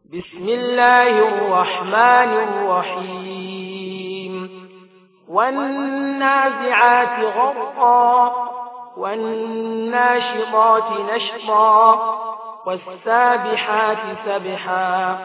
بسم الله الرحمن الرحيم والنازعات غرقا والناشطات نشطا والسابحات سبحا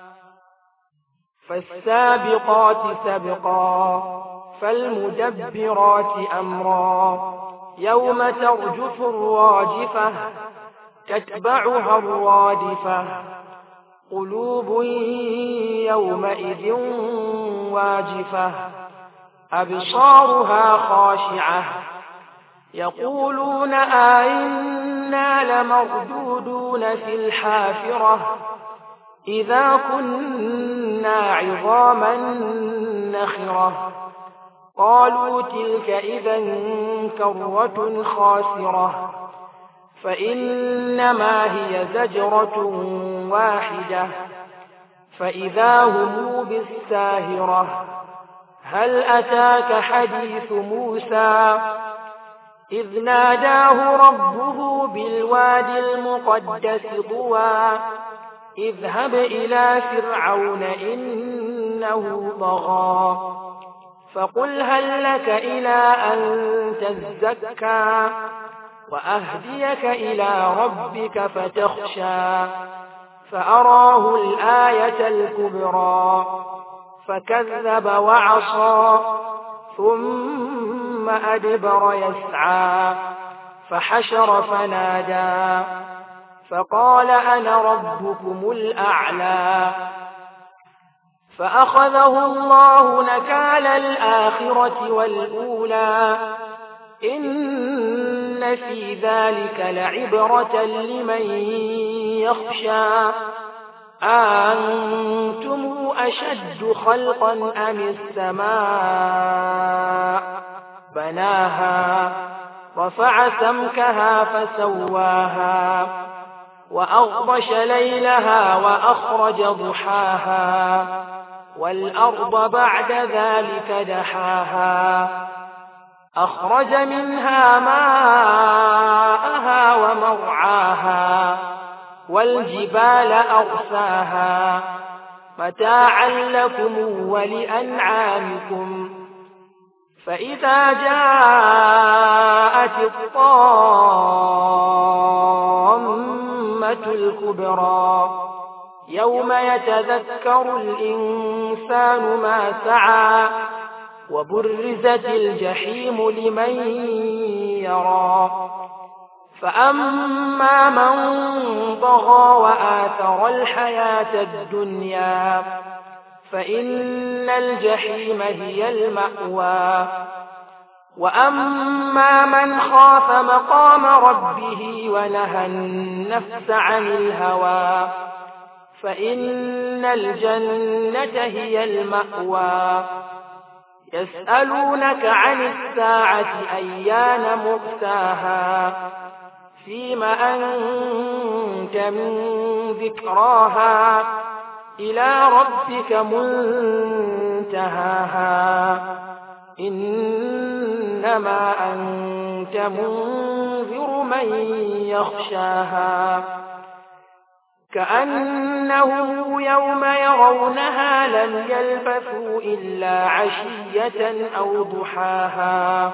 فالسابقات سبقا فالمدبرات أمرا يوم ترجف الراجفة تتبعها الرادفة قلوب يومئذ واجفة أبصارها خاشعة يقولون أئنا لمردودون في الحافرة إذا كنا عظاما نخرة قالوا تلك إذا كرة خاسرة فإنما هي زجرة واحدة فإذا هم بالساهرة هل أتاك حديث موسى إذ ناداه ربه بالوادي المقدس طوى اذهب إلى فرعون إنه طغى فقل هل لك إلى أن تزكى وأهديك إلى ربك فتخشى فأراه الآية الكبرى فكذب وعصى ثم أدبر يسعى فحشر فنادى فقال أنا ربكم الأعلى فأخذه الله نكال الآخرة والأولى إن في ذلك لعبرة لمن يخشى أأنتم أشد خلقا أم السماء بناها رفع سمكها فسواها وأغطش ليلها وأخرج ضحاها والأرض بعد ذلك دحاها أخرج منها ماءها ومرعاها والجبال أرساها متاعا لكم ولأنعامكم فإذا جاءت الطامة الكبرى يوم يتذكر الإنسان ما سعى وبرزت الجحيم لمن يرى فأما من طغى وآثر الحياة الدنيا فإن الجحيم هي المأوى وأما من خاف مقام ربه ونهى النفس عن الهوى فإن الجنة هي المأوى يسألونك عن الساعة أيان مرساها فيم أنت من ذكراها إلى ربك منتهاها إنما أنت منذر من يخشاها كأنهم يوم يرونها لم يلبثوا إلا عشية أو ضحاها